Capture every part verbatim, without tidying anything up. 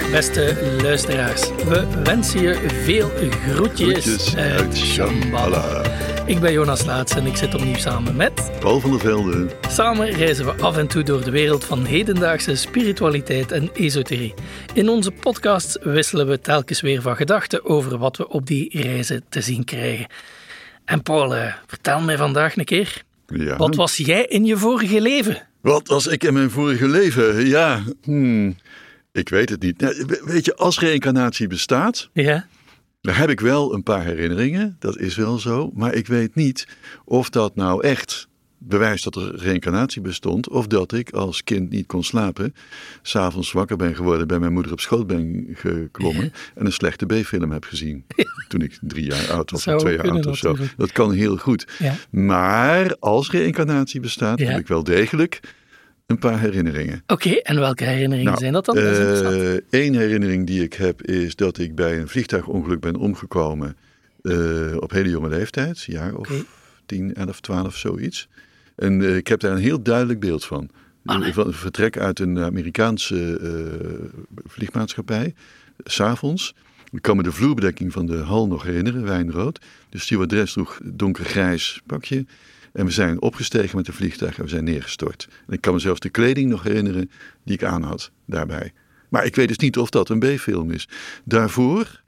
beste luisteraars. We wensen je veel groetjes, groetjes uit, uit Shambhala. Ik ben Jonas Laats en ik zit opnieuw samen met... Paul van der Velde. Samen reizen we af en toe door de wereld van hedendaagse spiritualiteit en esoterie. In onze podcast wisselen we telkens weer van gedachten over wat we op die reizen te zien krijgen. En Paul, uh, vertel mij vandaag een keer, Ja. wat was jij in je vorige leven? Wat was ik in mijn vorige leven? Ja, hmm, ik weet het niet. Nou, weet je, als reïncarnatie bestaat, Ja? dan heb ik wel een paar herinneringen. Dat is wel zo. Maar ik weet niet of dat nou echt bewijst dat er reïncarnatie bestond. Of dat ik als kind niet kon slapen. 's Avonds wakker ben geworden, bij mijn moeder op schoot ben geklommen. Ja. En een slechte B-film heb gezien. Ja. Toen ik drie jaar oud was, Zou of twee jaar kunnen, oud of zo. natuurlijk. Dat kan heel goed. Ja. Maar als reïncarnatie bestaat, Ja. heb ik wel degelijk een paar herinneringen. Oké, okay, en welke herinneringen Nou, zijn dat dan? Eén uh, herinnering die ik heb is dat ik bij een vliegtuigongeluk ben omgekomen uh, op hele jonge leeftijd. Een jaar of okay. tien, elf, twaalf, zoiets. En uh, ik heb daar een heel duidelijk beeld van. Ah, nee. Een vertrek uit een Amerikaanse uh, vliegmaatschappij, 's avonds. Ik kan me de vloerbedekking van de hal nog herinneren, wijnrood. De stewardess droeg donkergrijs pakje. En we zijn opgestegen met de vliegtuig en we zijn neergestort. En ik kan me zelfs de kleding nog herinneren die ik aan had daarbij. Maar ik weet dus niet of dat een B-film is. Daarvoor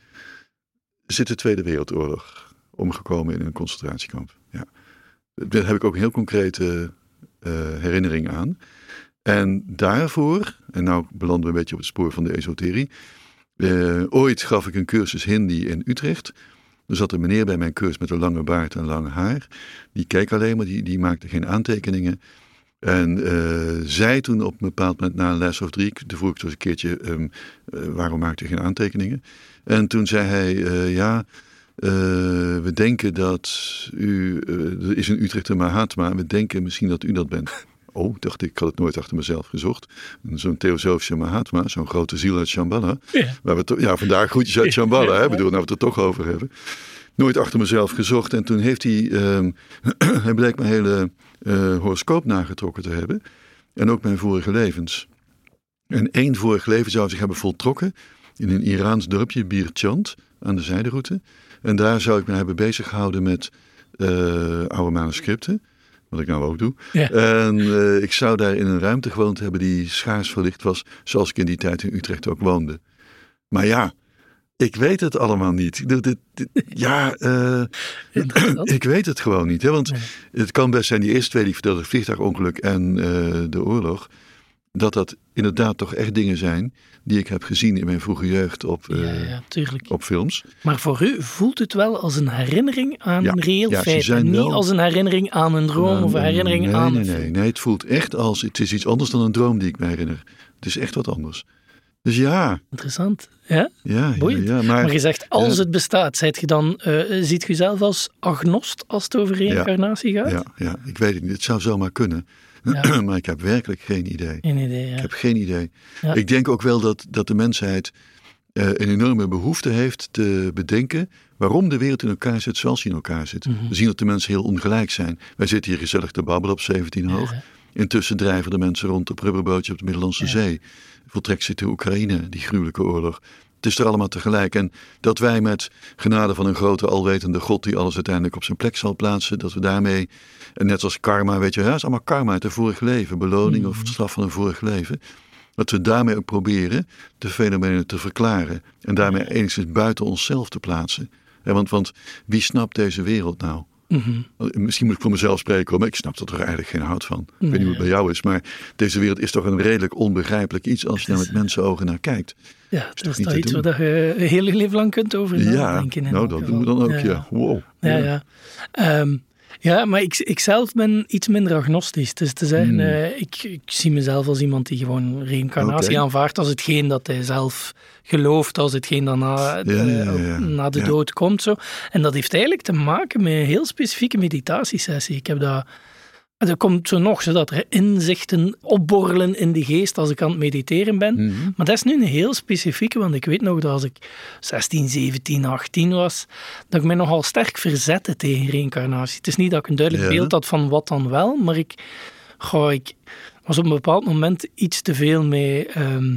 zit de Tweede Wereldoorlog, omgekomen in een concentratiekamp. Ja. Daar heb ik ook een heel concrete uh, herinnering aan. En daarvoor, en nou belanden we een beetje op het spoor van de esoterie. Uh, ooit gaf ik een cursus Hindi in Utrecht. Er zat een meneer bij mijn cursus met een lange baard en lang haar. Die keek alleen maar, die, die maakte geen aantekeningen. En uh, zei toen op een bepaald moment na een les of drie, toen vroeg ik dus een keertje, um, uh, waarom maakte u geen aantekeningen? En toen zei hij, uh, ja, uh, we denken dat u, uh, er is in Utrecht een Mahatma, we denken misschien dat u dat bent. Oh, dacht ik, ik had het nooit achter mezelf gezocht. Zo'n theosofische Mahatma, zo'n grote ziel uit Shambhala. Ja, maar we to- ja vandaag groetjes uit Shambhala, hè, bedoel, nou we het er toch over hebben. Nooit achter mezelf gezocht. En toen heeft hij, um, hij bleek mijn hele uh, horoscoop nagetrokken te hebben. En ook mijn vorige levens. En één vorig leven zou zich hebben voltrokken in een Iraans dorpje, Birchand, aan de zijderoute. En daar zou ik me hebben bezig gehouden met uh, oude manuscripten. Wat ik nou ook doe. Ja. En uh, ik zou daar in een ruimte gewoond hebben die schaars verlicht was, zoals ik in die tijd in Utrecht ook woonde. Maar ja, ik weet het allemaal niet. Dit, dit, dit, ja, uh, ik weet het gewoon niet. Hè? Want nee. Het kan best zijn, die eerste twee die ik vertelde, het vliegtuigongeluk en uh, de oorlog, dat dat inderdaad toch echt dingen zijn die ik heb gezien in mijn vroege jeugd op, uh, ja, ja, op films. Maar voor u voelt het wel als een herinnering aan ja, een reëel ja, feit en niet wel... als een herinnering aan een droom nou, of een herinnering nee, aan nee, een nee, nee, het voelt echt als, het is iets anders dan een droom die ik me herinner. Het is echt wat anders. Dus ja. Interessant. Ja? Ja, boeiend. Ja, ja, maar, maar je zegt, als uh, het bestaat, zijt je dan, uh, ziet je zelf als agnost als het over reïncarnatie ja, gaat? Ja, ja, ik weet het niet. Het zou zomaar kunnen. Ja. Maar ik heb werkelijk geen idee. Geen idee, ja. Ik heb geen idee. Ja. Ik denk ook wel dat, dat de mensheid uh, een enorme behoefte heeft te bedenken waarom de wereld in elkaar zit zoals hij in elkaar zit. Mm-hmm. We zien dat de mensen heel ongelijk zijn. Wij zitten hier gezellig te babbelen op zeventien hoog. Ja. Intussen drijven de mensen rond op rubberbootje op de Middellandse ja. Zee. Voltrekt zit de Oekraïne, die gruwelijke oorlog. Het is er allemaal tegelijk. En dat wij met genade van een grote alwetende God die alles uiteindelijk op zijn plek zal plaatsen, dat we daarmee, en net als karma, weet je, ja, het is allemaal karma uit een vorig leven, beloning mm. of straf van een vorig leven, dat we daarmee ook proberen de fenomenen te verklaren en daarmee enigszins buiten onszelf te plaatsen. Ja, want, want wie snapt deze wereld nou? Mm-hmm. Misschien moet ik voor mezelf spreken, maar ik snap er eigenlijk geen hout van. Ik nee. weet niet hoe het bij jou is, maar deze wereld is toch een redelijk onbegrijpelijk iets als je daar met mensenogen naar kijkt. Ja, dat is toch iets waar je heel je leven lang kunt over nadenken. Ja, nou dat doen we dan ook, ja. ja. Wow. Ja, ja. ja. Um, ja maar ik, ik zelf ben iets minder agnostisch. Dus te zeggen, hmm. uh, ik, ik zie mezelf als iemand die gewoon reïncarnatie okay. aanvaardt als hetgeen dat hij zelf gelooft, als hetgeen dat na, ja, ja, ja, ja. na de ja. dood komt. Zo. En dat heeft eigenlijk te maken met een heel specifieke meditatiesessie. Ik heb dat... Er komt zo nog, zodat er inzichten opborrelen in de geest als ik aan het mediteren ben. Mm-hmm. Maar dat is nu een heel specifieke, want ik weet nog dat als ik zestien, zeventien, achttien was, dat ik mij nogal sterk verzette tegen reïncarnatie. Het is niet dat ik een duidelijk ja. beeld had van wat dan wel, maar ik, goh, ik was op een bepaald moment iets te veel mee... Um,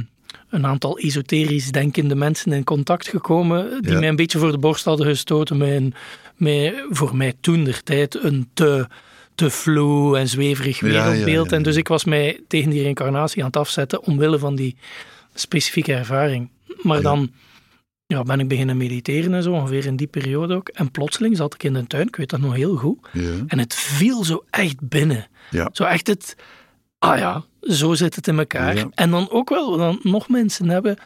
een aantal esoterisch denkende mensen in contact gekomen die ja. mij een beetje voor de borst hadden gestoten met, een, met voor mij toentertijd een te, te flow en zweverig wereldbeeld. Ja, ja, ja, ja. En dus ik was mij tegen die reïncarnatie aan het afzetten omwille van die specifieke ervaring. Maar ja. dan ja, ben ik beginnen mediteren en zo, ongeveer in die periode ook. En plotseling zat ik in de tuin, ik weet dat nog heel goed. Ja. En het viel zo echt binnen. Ja. Zo echt het... Ah ja, zo zit het in elkaar. Ja. En dan ook wel, dan nog mensen hebben,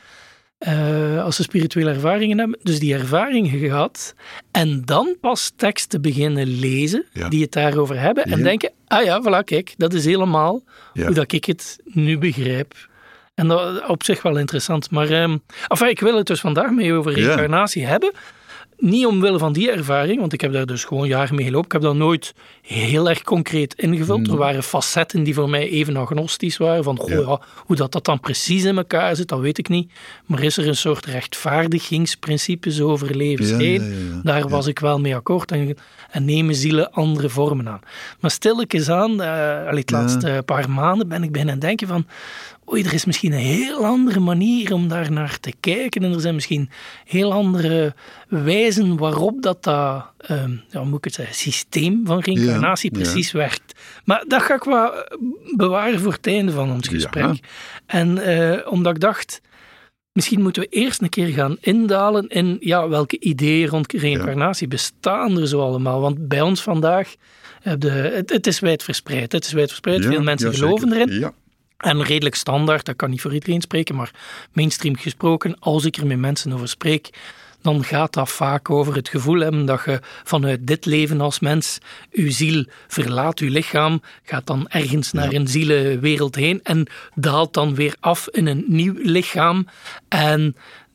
uh, als ze spirituele ervaringen hebben, dus die ervaringen gehad, en dan pas teksten beginnen lezen, ja. die het daarover hebben, en ja. denken, ah ja, voilà, kijk, dat is helemaal ja. hoe dat ik het nu begrijp. En dat op zich wel interessant. Maar um, enfin, ik wil het dus vandaag mee over reïncarnatie ja. hebben. Niet omwille van die ervaring, want ik heb daar dus gewoon jaren mee gelopen. Ik heb dat nooit heel erg concreet ingevuld. Mm. Er waren facetten die voor mij even agnostisch waren. Van, goh, ja. Ja, hoe dat, dat dan precies in elkaar zit, dat weet ik niet. Maar is er een soort rechtvaardigingsprincipes over levens ja, heen? Ja, ja, ja. Daar ja. was ik wel mee akkoord. En, en nemen zielen andere vormen aan. Maar stilletjes aan, uh, allee, het laatste ja. paar maanden ben ik beginnen denken van... Oei, er is misschien een heel andere manier om daar naar te kijken. En er zijn misschien heel andere wijzen waarop dat, dat um, ja, moet ik het zeggen, systeem van reïncarnatie ja, precies ja. werkt. Maar dat ga ik wel bewaren voor het einde van ons gesprek. Ja. En uh, omdat ik dacht, misschien moeten we eerst een keer gaan indalen in ja, welke ideeën rond reïncarnatie ja. bestaan er zo allemaal. Want bij ons vandaag, uh, de, het, het is wijdverspreid. Het is wijdverspreid, ja, veel mensen ja, geloven erin. Ja. En redelijk standaard, dat kan niet voor iedereen spreken, maar mainstream gesproken, als ik er met mensen over spreek, dan gaat dat vaak over het gevoel hebben dat je vanuit dit leven als mens, je ziel verlaat je lichaam, gaat dan ergens naar een zielenwereld heen en daalt dan weer af in een nieuw lichaam. En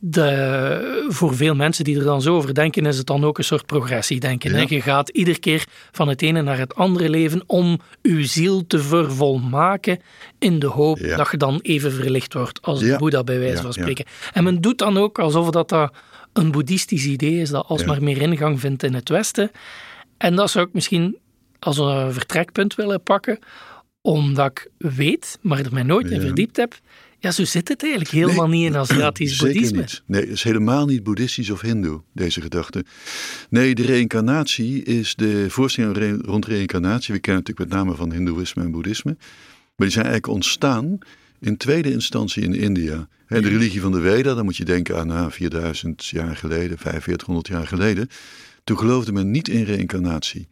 de, voor veel mensen die er dan zo over denken, is het dan ook een soort progressie denken. Ja. Je gaat iedere keer van het ene naar het andere leven om je ziel te vervolmaken in de hoop ja. dat je dan even verlicht wordt als ja. de Boeddha bij wijze ja. van spreken. Ja. En men doet dan ook alsof dat, dat een boeddhistisch idee is dat alsmaar ja. meer ingang vindt in het Westen. En dat zou ik misschien als een vertrekpunt willen pakken, omdat ik weet, maar er mij nooit ja. in verdiept heb. Ja, zo zit het eigenlijk helemaal nee, niet in Aziatisch boeddhisme. Niet. Nee, het is helemaal niet boeddhistisch of hindoe, deze gedachte. Nee, de reïncarnatie is de voorstelling rond reïncarnatie. We kennen natuurlijk met name van hindoeïsme en boeddhisme. Maar die zijn eigenlijk ontstaan in tweede instantie in India. De religie van de Veda, dan moet je denken aan nou, vierduizend jaar geleden, vijfenveertighonderd jaar geleden. Toen geloofde men niet in reïncarnatie.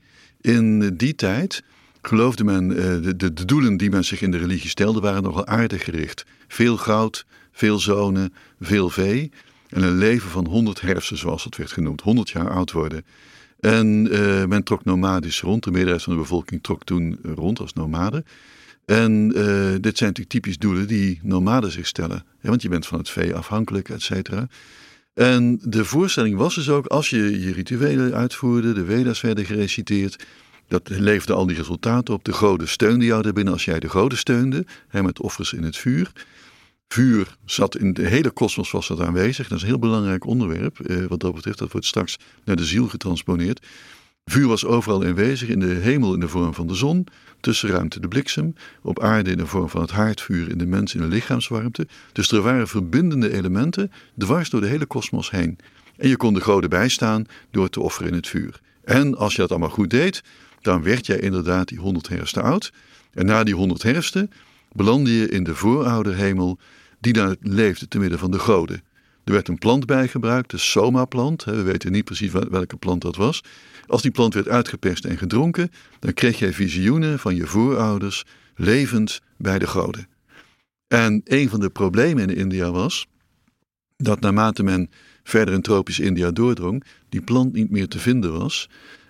In die tijd geloofde men, de, de, de doelen die men zich in de religie stelde, waren nogal aardig gericht. Veel goud, veel zonen, veel vee. En een leven van honderd herfsten, zoals het werd genoemd. honderd jaar oud worden. En uh, men trok nomadisch rond. De meerderheid van de bevolking trok toen rond als nomaden. En uh, dit zijn natuurlijk typisch doelen die nomaden zich stellen. Ja, want je bent van het vee afhankelijk, et cetera. En de voorstelling was dus ook, als je je rituelen uitvoerde, de Veda's werden gereciteerd, dat leverde al die resultaten op. De goden steunden jou daarbinnen als jij de goden steunde, hè, met offers in het vuur. Vuur zat in de hele kosmos was dat aanwezig. Dat is een heel belangrijk onderwerp. Eh, wat dat betreft, dat wordt straks naar de ziel getransponeerd. Vuur was overal aanwezig, in de hemel in de vorm van de zon, tussenruimte de bliksem, op aarde in de vorm van het haardvuur, in de mens in de lichaamswarmte. Dus er waren verbindende elementen dwars door de hele kosmos heen. En je kon de goden bijstaan door te offeren in het vuur. En als je dat allemaal goed deed, dan werd jij inderdaad die honderd herfsten oud. En na die honderd herfsten belandde je in de voorouderhemel die daar leefde te midden van de goden. Er werd een plant bij gebruikt, de soma-plant. We weten niet precies welke plant dat was. Als die plant werd uitgeperst en gedronken, dan kreeg jij visioenen van je voorouders levend bij de goden. En een van de problemen in India was dat naarmate men verder in tropisch India doordrong, die plant niet meer te vinden was.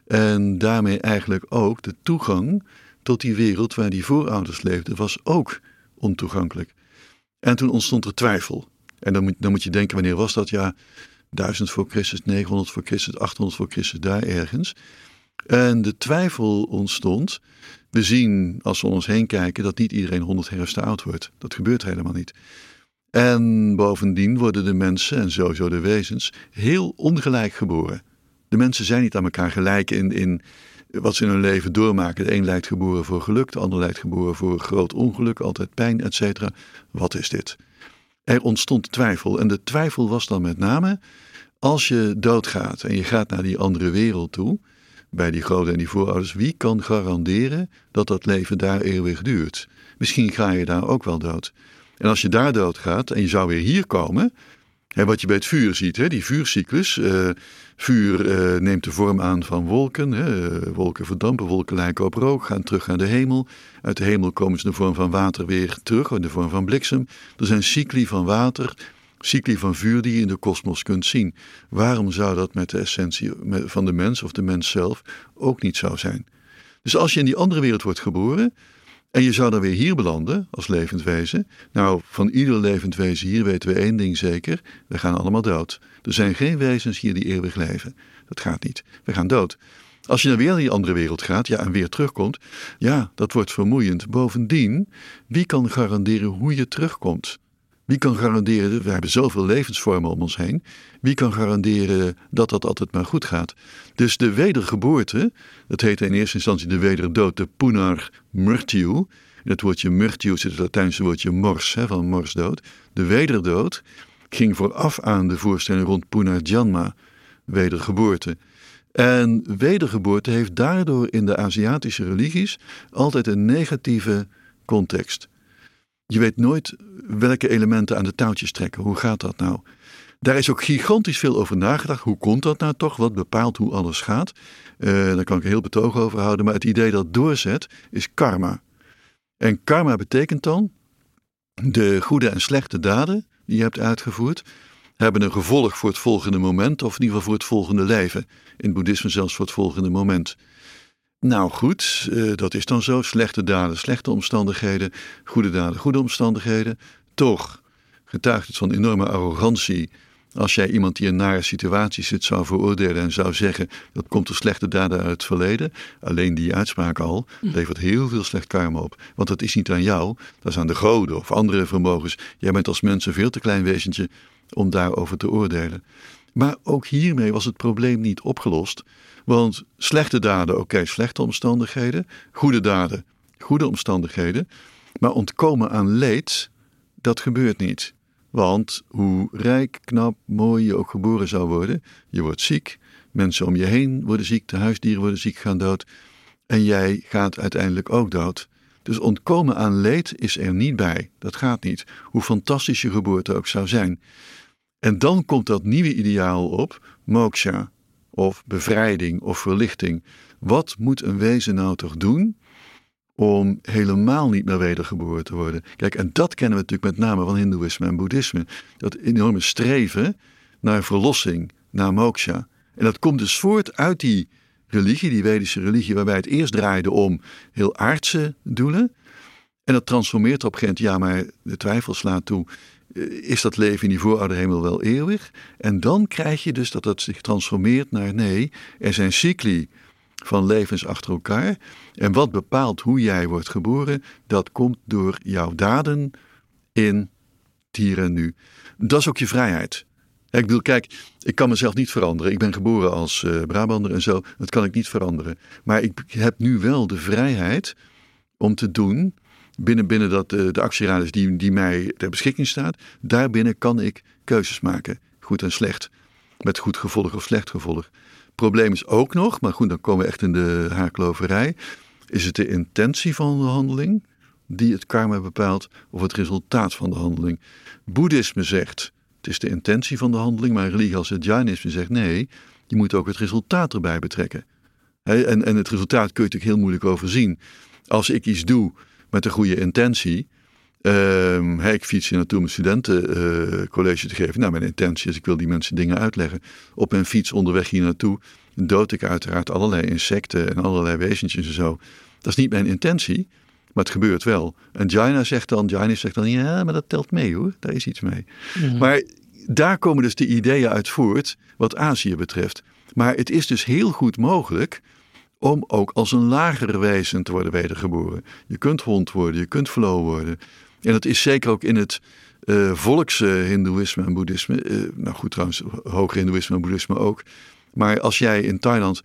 En daarmee eigenlijk ook de toegang tot die wereld waar die voorouders leefden, was ook ontoegankelijk. En toen ontstond er twijfel. En dan moet, dan moet je denken, wanneer was dat? Ja, duizend voor Christus, negenhonderd voor Christus, achthonderd voor Christus, daar ergens. En de twijfel ontstond. We zien, als we om ons heen kijken, dat niet iedereen honderd herfsten oud wordt. Dat gebeurt helemaal niet. En bovendien worden de mensen, en sowieso de wezens, heel ongelijk geboren. De mensen zijn niet aan elkaar gelijk in, in wat ze in hun leven doormaken. De een lijkt geboren voor geluk, de ander lijkt geboren voor groot ongeluk, altijd pijn, et cetera. Wat is dit? Er ontstond twijfel. En de twijfel was dan met name, als je doodgaat en je gaat naar die andere wereld toe, bij die goden en die voorouders, wie kan garanderen dat dat leven daar eeuwig duurt? Misschien ga je daar ook wel dood. En als je daar doodgaat en je zou weer hier komen, hè, wat je bij het vuur ziet, hè, die vuurcyclus. Uh, vuur uh, neemt de vorm aan van wolken. Hè, uh, wolken verdampen, wolken lijken op rook, gaan terug naar de hemel. Uit de hemel komen ze in de vorm van water weer terug, in de vorm van bliksem. Er zijn cycli van water, cycli van vuur die je in de kosmos kunt zien. Waarom zou dat met de essentie van de mens of de mens zelf ook niet zo zijn? Dus als je in die andere wereld wordt geboren en je zou dan weer hier belanden als levend wezen. Nou, van ieder levend wezen hier weten we één ding zeker. We gaan allemaal dood. Er zijn geen wezens hier die eeuwig leven. Dat gaat niet. We gaan dood. Als je dan weer in die andere wereld gaat, ja, en weer terugkomt, ja, dat wordt vermoeiend. Bovendien, wie kan garanderen hoe je terugkomt? Wie kan garanderen, we hebben zoveel levensvormen om ons heen, wie kan garanderen dat dat altijd maar goed gaat? Dus de wedergeboorte, dat heet in eerste instantie de wederdood, de punar murtiu. In het woordje murtiu zit het Latijnse woordje mors, hè, van morsdood. De wederdood ging vooraf aan de voorstelling rond punarjanma, wedergeboorte. En wedergeboorte heeft daardoor in de Aziatische religies altijd een negatieve context. Je weet nooit welke elementen aan de touwtjes trekken. Hoe gaat dat nou? Daar is ook gigantisch veel over nagedacht. Hoe komt dat nou toch? Wat bepaalt hoe alles gaat? Uh, daar kan ik een heel betoog over houden. Maar het idee dat doorzet is karma. En karma betekent dan de goede en slechte daden die je hebt uitgevoerd hebben een gevolg voor het volgende moment, of in ieder geval voor het volgende leven. In het boeddhisme zelfs voor het volgende moment. Nou goed, uh, dat is dan zo. Slechte daden, slechte omstandigheden. Goede daden, goede omstandigheden. Toch getuigt het van enorme arrogantie als jij iemand die in nare situatie zit zou veroordelen en zou zeggen dat komt door slechte daden uit het verleden. Alleen die uitspraak al levert heel veel slecht karma op. Want dat is niet aan jou, dat is aan de goden of andere vermogens. Jij bent als mens een veel te klein wezentje om daarover te oordelen. Maar ook hiermee was het probleem niet opgelost. Want slechte daden, oké, okay, slechte omstandigheden. Goede daden, goede omstandigheden. Maar ontkomen aan leed, dat gebeurt niet. Want hoe rijk, knap, mooi je ook geboren zou worden, je wordt ziek. Mensen om je heen worden ziek, de huisdieren worden ziek, gaan dood. En jij gaat uiteindelijk ook dood. Dus ontkomen aan leed is er niet bij. Dat gaat niet. Hoe fantastisch je geboorte ook zou zijn. En dan komt dat nieuwe ideaal op, moksha, of bevrijding, of verlichting. Wat moet een wezen nou toch doen om helemaal niet meer wedergeboren te worden? Kijk, en dat kennen we natuurlijk met name van hindoeïsme en boeddhisme. Dat enorme streven naar verlossing, naar moksha. En dat komt dus voort uit die religie, die Vedische religie, waarbij het eerst draaide om heel aardse doelen. En dat transformeert op een gegeven moment, ja, maar de twijfel slaat toe. Is dat leven in die vooroude hemel wel eeuwig? En dan krijg je dus dat het zich transformeert naar nee, er zijn cycli van levens achter elkaar. En wat bepaalt hoe jij wordt geboren, dat komt door jouw daden in het hier en nu. Dat is ook je vrijheid. Ik bedoel, kijk, ik kan mezelf niet veranderen. Ik ben geboren als uh, Brabander en zo, dat kan ik niet veranderen. Maar ik heb nu wel de vrijheid om te doen, binnen, binnen dat, uh, de actieradius die, die mij ter beschikking staat, daarbinnen kan ik keuzes maken. Goed en slecht. Met goed gevolg of slecht gevolg. Probleem is ook nog, maar goed, dan komen we echt in de haarkloverij. Is het de intentie van de handeling die het karma bepaalt of het resultaat van de handeling? Boeddhisme zegt, het is de intentie van de handeling, maar religie als het Jainisme zegt nee, je moet ook het resultaat erbij betrekken. He, en, en het resultaat kun je natuurlijk heel moeilijk overzien. Als ik iets doe met een goede intentie, Um, hey, ik fiets hier naartoe om een studentencollege uh, te geven. Nou, mijn intentie is, ik wil die mensen dingen uitleggen. Op mijn fiets onderweg hier naartoe dood ik uiteraard allerlei insecten en allerlei wezentjes en zo. Dat is niet mijn intentie, maar het gebeurt wel. En Jaina zegt dan, Jainis zegt dan, ja, maar dat telt mee hoor, daar is iets mee. Mm-hmm. Maar daar komen dus de ideeën uit voort, wat Azië betreft. Maar het is dus heel goed mogelijk om ook als een lager wezen te worden wedergeboren. Je kunt hond worden, je kunt flow worden. En dat is zeker ook in het uh, volkse hindoeïsme en boeddhisme. Uh, nou goed trouwens, hoger hindoeïsme en boeddhisme ook. Maar als jij in Thailand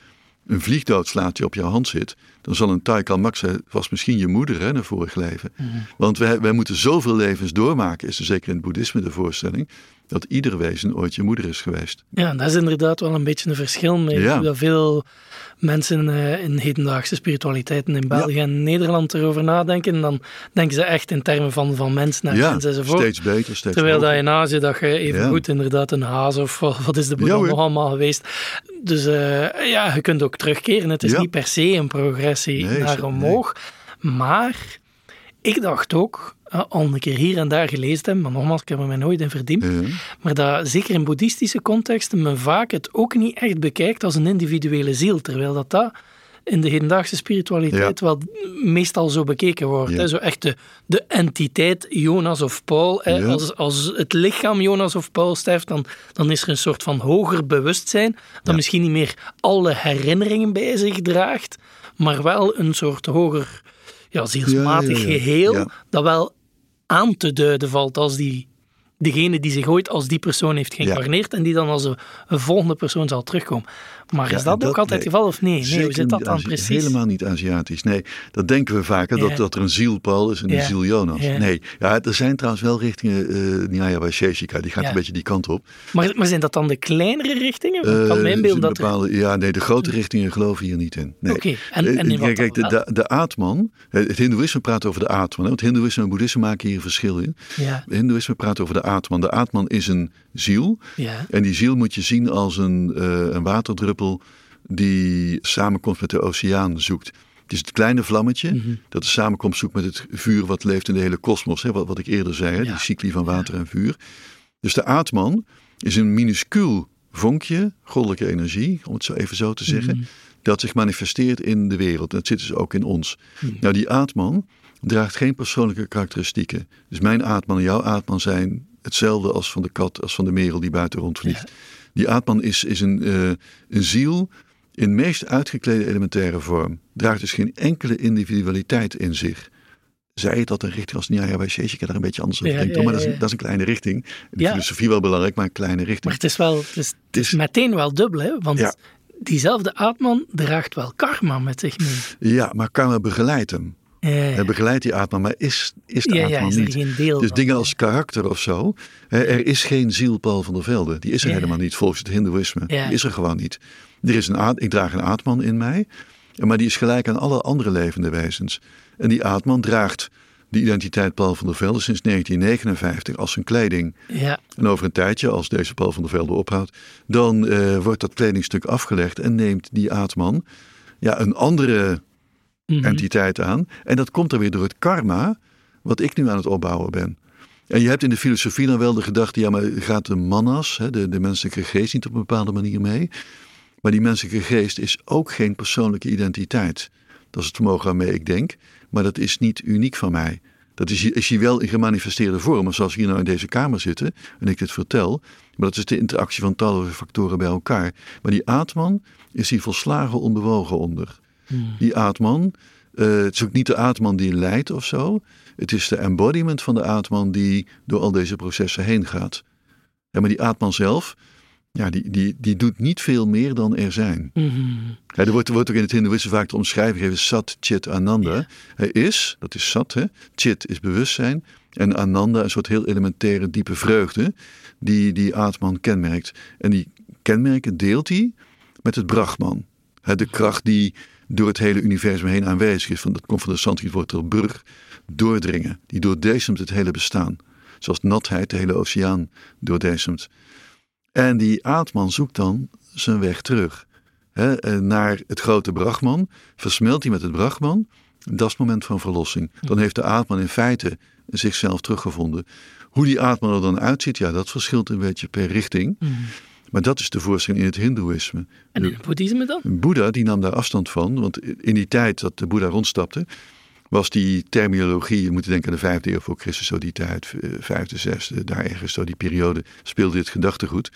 een vliegdood slaat die op jouw hand zit, dan zal een Thai Kalmak zijn, was misschien je moeder hè, in een vorig leven. Mm-hmm. Want wij, wij moeten zoveel levens doormaken, is er zeker in het boeddhisme de voorstelling, dat ieder wezen ooit je moeder is geweest. Ja, dat is inderdaad wel een beetje een verschil mee. Ja. Dat veel mensen uh, in hedendaagse spiritualiteiten in België ja. en Nederland erover nadenken, dan denken ze echt in termen van, van mens naar ja, mens enzovoort. Steeds beter, steeds Terwijl hoger. dat in Azië dat je even ja. goed inderdaad een haas of wat is de Boeddha ja, nog allemaal geweest. Dus uh, ja, je kunt ook terugkeren. Het is ja. niet per se een progressie nee, naar omhoog. Nee. Maar ik dacht ook, uh, al een keer hier en daar gelezen heb, maar nogmaals, ik heb er mij nooit in verdiept, ja. maar dat zeker in boeddhistische contexten men vaak het ook niet echt bekijkt als een individuele ziel, terwijl dat dat in de hedendaagse spiritualiteit ja. wel meestal zo bekeken wordt. Ja. Hè? Zo echt de, de entiteit Jonas of Paul. Hè? Ja. Als, als het lichaam Jonas of Paul sterft, dan, dan is er een soort van hoger bewustzijn, dat ja. misschien niet meer alle herinneringen bij zich draagt, maar wel een soort hoger ja, zielsmatig ja, ja, ja. geheel, ja. dat wel aan te duiden valt als die degene die zich ooit als die persoon heeft geïncarneerd ja. en die dan als een, een volgende persoon zal terugkomen. Maar ja, is dat, dat ook altijd het nee, geval of nee? Nee, hoe zit dat dan Azi- precies? Helemaal niet Aziatisch. Nee, dat denken we vaker, ja. dat, dat er een ziel Paul is en ja. een ziel Jonas. Ja. Nee, ja, er zijn trouwens wel richtingen, uh, Nyaya Vaisheshika, die gaat ja. een beetje die kant op. Maar, maar zijn dat dan de kleinere richtingen? Ik kan me inbeelden dat bepaalde, er... Ja, nee, de grote richtingen geloven hier niet in. Nee. Oké, okay. en, en in Kijk, kijk, de, de, de Atman, het Hindoeïsme praat over de Atman. Hè, want Hindoeïsme en Boeddhisme maken hier een verschil in. Ja. Hindoeïsme praat over de Atman. De Atman is een ziel. Ja. En die ziel moet je zien als een, uh, een waterdruppel die samenkomst met de oceaan zoekt. Het is het kleine vlammetje mm-hmm. dat de samenkomst zoekt met het vuur wat leeft in de hele kosmos. Wat, wat ik eerder zei, hè, ja. die cycli van water ja. en vuur. Dus de Atman is een minuscuul vonkje, goddelijke energie, om het zo even zo te zeggen, mm-hmm. dat zich manifesteert in de wereld. Dat zit dus ook in ons. Mm-hmm. Nou, die Atman draagt geen persoonlijke karakteristieken. Dus mijn Atman en jouw Atman zijn hetzelfde als van de kat, als van de merel die buiten rondvliegt. Ja. Die Atman is, is een, uh, een ziel in meest uitgeklede elementaire vorm. Draagt dus geen enkele individualiteit in zich. Zij dat een richting als Nyaya Vaisheshika daar een beetje anders over ja, denkt. Ja, ja, ja. Maar dat is, een, dat is een kleine richting. In de ja. filosofie wel belangrijk, maar een kleine richting. Maar het is, wel, het is, het is meteen wel dubbel, hè? Want ja. diezelfde Atman draagt wel karma met zich mee. Ja, maar karma begeleidt hem. Ja, ja. Hij begeleidt die Atman, maar is, is de ja, Atman ja, is niet. Geen deel dus van, dingen ja. als karakter of zo. Hè, er is geen ziel Paul van der Velde. Die is er ja. helemaal niet volgens het Hindoeïsme. Ja. Die is er gewoon niet. Er is een, ik draag een Atman in mij. Maar die is gelijk aan alle andere levende wezens. En die Atman draagt de identiteit Paul van der Velde sinds negentien negenenvijftig als zijn kleding. Ja. En over een tijdje, als deze Paul van der Velde ophoudt, dan uh, wordt dat kledingstuk afgelegd en neemt die Atman ja, een andere mm-hmm. entiteit aan. En dat komt dan weer door het karma wat ik nu aan het opbouwen ben. En je hebt in de filosofie dan wel de gedachte, ja, maar gaat de manas, hè, de, de menselijke geest, niet op een bepaalde manier mee? Maar die menselijke geest is ook geen persoonlijke identiteit. Dat is het vermogen waarmee ik denk, maar dat is niet uniek van mij. Dat is, is hier wel in gemanifesteerde vorm, zoals we hier nou in deze kamer zitten en ik dit vertel. Maar dat is de interactie van talloze factoren bij elkaar. Maar die Atman is hier volslagen onbewogen onder. Hmm. Die Atman, uh, het is ook niet de Atman die leidt of zo. Het is de embodiment van de Atman die door al deze processen heen gaat. Ja, maar die Atman zelf, ja, die, die, die doet niet veel meer dan er zijn. Mm-hmm. Ja, er, wordt, er wordt ook in het Hindoeïsme vaak de omschrijving gegeven, Sat, Chit, Ananda. Ja. Hij is, dat is Sat, hè? Chit is bewustzijn. En Ananda een soort heel elementaire, diepe vreugde die die Atman kenmerkt. En die kenmerken deelt hij met het Brahman. Hè, de kracht die door het hele universum heen aanwezig is. Van, dat komt van de Sanskriet woord ter burg, doordringen. Die doordesemt het hele bestaan. Zoals natheid de hele oceaan doordesemt. En die Atman zoekt dan zijn weg terug. He, naar het grote Brahman. Versmelt hij met het Brahman. Dat is het moment van verlossing. Dan heeft de Atman in feite zichzelf teruggevonden. Hoe die Atman er dan uitziet, ja, dat verschilt een beetje per richting. Mm. Maar dat is de voorstelling in het Hindoeïsme. En in het boeddhisme dan? Boeddha, die nam daar afstand van. Want in die tijd dat de Boeddha rondstapte, was die terminologie, je moet denken aan de vijfde eeuw voor Christus, zo die tijd, vijfde, zesde, daar ergens, zo die periode, speelde dit gedachtegoed.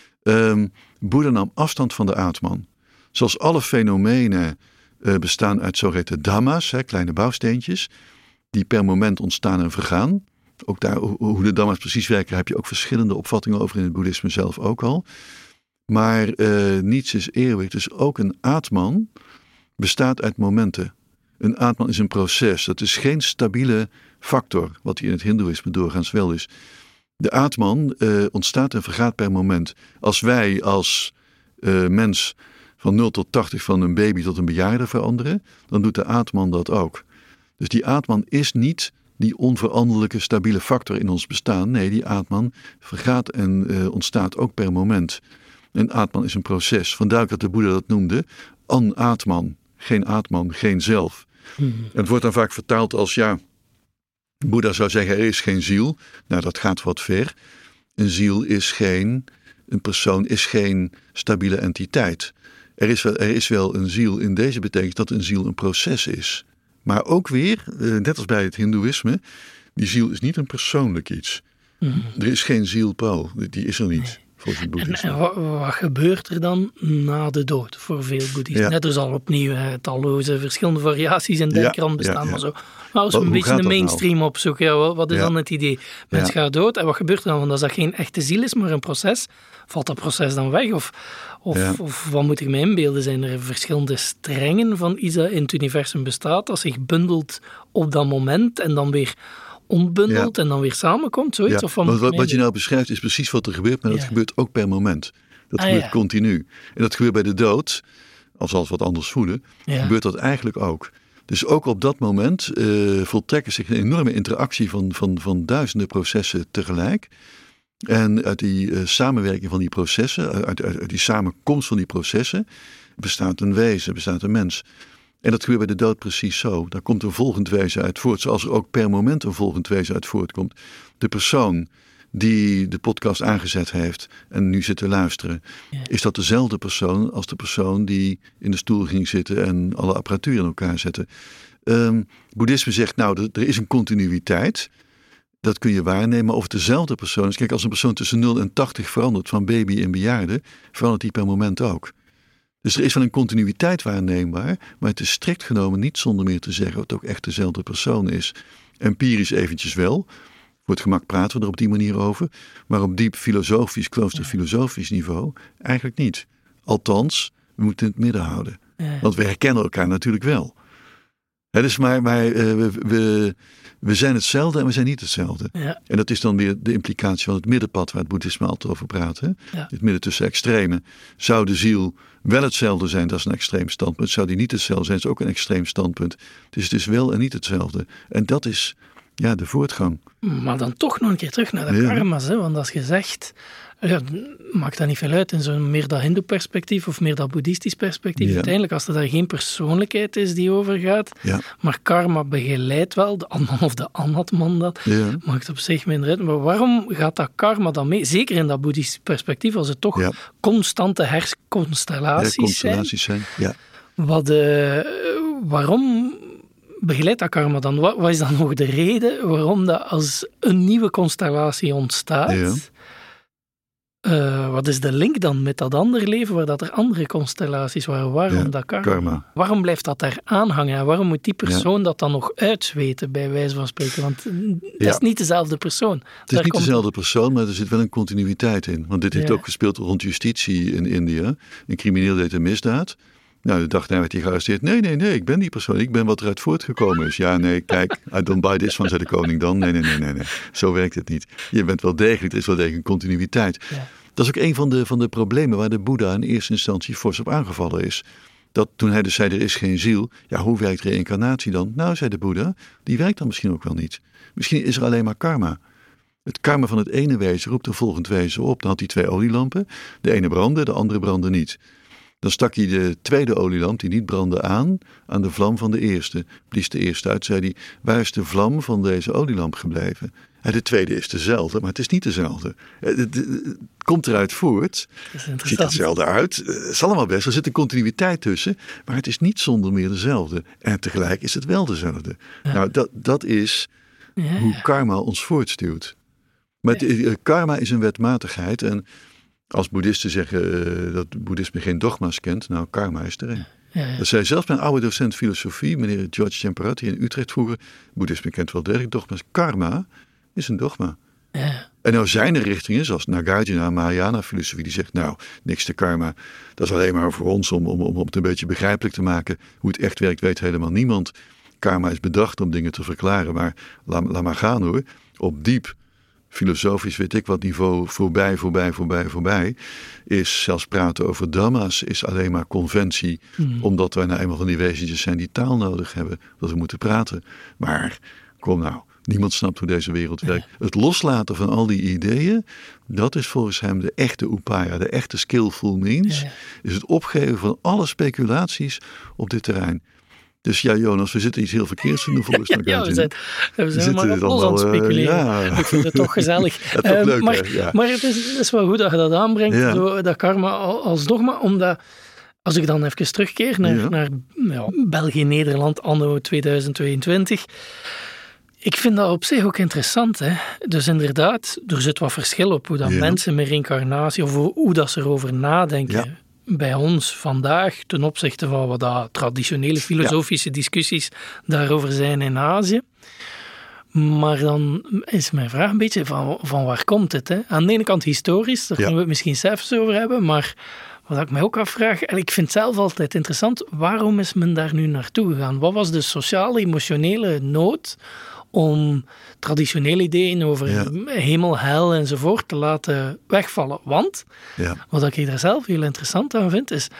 Um, Boeddha nam afstand van de Atman. Zoals alle fenomenen uh, bestaan uit zogeheten dhamma's, hè, kleine bouwsteentjes, die per moment ontstaan en vergaan. Ook daar, hoe de dhamma's precies werken, heb je ook verschillende opvattingen over in het boeddhisme zelf ook al. Maar uh, niets is eeuwig. Dus ook een Atman bestaat uit momenten. Een Atman is een proces. Dat is geen stabiele factor, wat hier in het hindoeïsme doorgaans wel is. De Atman uh, ontstaat en vergaat per moment. Als wij als uh, mens van nul tot tachtig van een baby tot een bejaarde veranderen, dan doet de Atman dat ook. Dus die Atman is niet die onveranderlijke stabiele factor in ons bestaan. Nee, die Atman vergaat en uh, ontstaat ook per moment. En Atman is een proces. Vandaar dat de Boeddha dat noemde. An-Atman. Geen Atman, geen zelf. Mm-hmm. En het wordt dan vaak vertaald als, ja, Boeddha zou zeggen, er is geen ziel. Nou, dat gaat wat ver. Een ziel is geen, een persoon is geen stabiele entiteit. Er is wel, er is wel een ziel in deze betekenis dat een ziel een proces is. Maar ook weer, net als bij het hindoeïsme, die ziel is niet een persoonlijk iets. Mm. Er is geen ziel, Paul. Die is er niet. Nee. En, en wat, wat gebeurt er dan na de dood voor veel boeddhisten? Ja. Net er zal opnieuw uh, talloze verschillende variaties in denkrand ja, bestaan. Ja, ja. Maar zo. Maar als we een beetje de mainstream nou? opzoeken, ja, wat is ja. dan het idee? Mens ja. gaat dood en wat gebeurt er dan? Want als dat geen echte ziel is, maar een proces, valt dat proces dan weg? Of, of, ja. of wat moet ik me inbeelden? Zijn er verschillende strengen van iets dat in het universum bestaat, dat zich bundelt op dat moment en dan weer ontbundelt ja. en dan weer samenkomt, zoiets? Ja. Of wat, wat, wat je nou beschrijft is precies wat er gebeurt, maar ja. dat gebeurt ook per moment. Dat ah, gebeurt ja. continu. En dat gebeurt bij de dood, als we wat anders voelen, ja. gebeurt dat eigenlijk ook. Dus ook op dat moment uh, voltrekken zich een enorme interactie van, van, van duizenden processen tegelijk. En uit die uh, samenwerking van die processen, uit, uit, uit die samenkomst van die processen, bestaat een wezen, bestaat een mens. En dat gebeurt bij de dood precies zo. Daar komt een volgend wezen uit voort, zoals er ook per moment een volgend wezen uit voortkomt. De persoon die de podcast aangezet heeft en nu zit te luisteren, ja. is dat dezelfde persoon als de persoon die in de stoel ging zitten en alle apparatuur in elkaar zette. Um, Boeddhisme zegt, nou, er is een continuïteit. Dat kun je waarnemen, maar of het dezelfde persoon is. Kijk, als een persoon tussen nul en tachtig verandert, van baby en bejaarde, verandert die per moment ook. Dus er is wel een continuïteit waarneembaar, maar het is strikt genomen niet zonder meer te zeggen dat het ook echt dezelfde persoon is. Empirisch eventjes wel, voor het gemak praten we er op die manier over, maar op diep filosofisch, kloosterfilosofisch niveau eigenlijk niet. Althans, we moeten het in het midden houden. Want we herkennen elkaar natuurlijk wel. He, dus maar maar uh, we, we, we zijn hetzelfde en we zijn niet hetzelfde. Ja. En dat is dan weer de implicatie van het middenpad waar het boeddhisme altijd over praat. Hè? Ja. Het midden tussen extremen. Zou de ziel wel hetzelfde zijn, dat is een extreem standpunt. Zou die niet hetzelfde zijn, dat is ook een extreem standpunt. Dus het is wel en niet hetzelfde. En dat is ja, de voortgang. Maar dan toch nog een keer terug naar de ja. karma's. Hè? Want als je zegt, ja, maakt dat niet veel uit in zo'n meer dat hindoe-perspectief of meer dat boeddhistisch perspectief. Ja. Uiteindelijk, als er daar geen persoonlijkheid is die overgaat, ja. maar karma begeleidt wel, de Atman of de Anatman dat, ja. maakt op zich minder uit. Maar waarom gaat dat karma dan mee? Zeker in dat boeddhistisch perspectief, als het toch ja. constante herconstellaties, ja, constellaties zijn. zijn. Ja. Wat, uh, waarom begeleidt dat karma dan? Wat, wat is dan nog de reden waarom dat als een nieuwe constellatie ontstaat? Ja. Uh, wat is de link dan met dat andere leven waar dat er andere constellaties waren? Waarom ja, dat karma? karma? Waarom blijft dat daar aanhangen? En waarom moet die persoon ja. dat dan nog uitweten, bij wijze van spreken? Want dat ja. is niet dezelfde persoon. Het is daar niet komt... dezelfde persoon, maar er zit wel een continuïteit in. Want dit heeft ja. ook gespeeld rond justitie in India. Een crimineel deed een misdaad. Nou, de dag daarna werd hij gearresteerd. Nee, nee, nee, ik ben die persoon. Ik ben wat eruit voortgekomen is. Ja, nee, kijk, I don't buy this van, zei de koning dan. Nee, nee, nee, nee, nee. Zo werkt het niet. Je bent wel degelijk, er is wel degelijk een continuïteit. Ja. Dat is ook een van de, van de problemen waar de Boeddha in eerste instantie fors op aangevallen is. Dat toen hij dus zei, er is geen ziel. Ja, hoe werkt reïncarnatie dan? Nou, zei de Boeddha, die werkt dan misschien ook wel niet. Misschien is er alleen maar karma. Het karma van het ene wezen roept een volgend wezen op. Dan had hij twee olielampen. De ene brandde, de andere brandde niet. Dan stak hij de tweede olielamp, die niet brandde, aan, aan de vlam van de eerste. Blies de eerste uit, zei hij, waar is de vlam van deze olielamp gebleven? En de tweede is dezelfde, maar het is niet dezelfde. Het, het, het komt eruit voort, het ziet hetzelfde uit. Het is allemaal best, er zit een continuïteit tussen, maar het is niet zonder meer dezelfde. En tegelijk is het wel dezelfde. Ja. Nou, dat, dat is ja. hoe karma ons voortstuwt. Maar ja. het, karma is een wetmatigheid en als boeddhisten zeggen uh, dat boeddhisme geen dogma's kent, nou, karma is er een. Ja, ja. Dat zei zelfs mijn oude docent filosofie, meneer George Champarat, die in Utrecht vroeger, boeddhisme kent wel degelijk dogma's. Karma is een dogma. Ja. En nou zijn er richtingen, zoals Nagarjuna, Mahayana-filosofie, die zegt, nou, niks te karma. Dat is alleen maar voor ons om, om, om het een beetje begrijpelijk te maken. Hoe het echt werkt, weet helemaal niemand. Karma is bedacht om dingen te verklaren, maar laat, laat maar gaan hoor. Op diep, filosofisch, weet ik wat niveau, voorbij, voorbij, voorbij, voorbij, is zelfs praten over dhamma's, is alleen maar conventie, mm. omdat wij nou eenmaal van die wezentjes zijn die taal nodig hebben, dat we moeten praten. Maar, kom nou. Niemand snapt hoe deze wereld werkt. Ja. Het loslaten van al die ideeën, dat is volgens hem de echte upaya, de echte skillful means. Ja. Is het opgeven van alle speculaties op dit terrein. Dus ja, Jonas, we zitten iets heel verkeerds te doen volgens mij. Ja, ja, we zijn, we zijn we maar op los aan het speculeren. Uh, ja. Ik vind het toch gezellig. Ja, toch uh, leuk, maar ja. maar het, is, het is wel goed dat je dat aanbrengt, ja. zo, dat karma als dogma, omdat... Als ik dan even terugkeer naar, ja. naar ja, België-Nederland anno tweeduizend tweeëntwintig... Ik vind dat op zich ook interessant. Hè? Dus inderdaad, er zit wat verschil op hoe dat ja. mensen met reïncarnatie, of hoe, hoe dat ze erover nadenken ja. bij ons vandaag, ten opzichte van wat dat traditionele filosofische ja. discussies daarover zijn in Azië. Maar dan is mijn vraag een beetje van, van waar komt het? Hè? Aan de ene kant historisch, daar ja. kunnen we het misschien cijfers over hebben, maar wat ik mij ook afvraag, en ik vind het zelf altijd interessant, waarom is men daar nu naartoe gegaan? Wat was de sociale, emotionele nood om traditionele ideeën over ja. hemel, hel enzovoort te laten wegvallen? Want, ja. wat ik er zelf heel interessant aan vind, is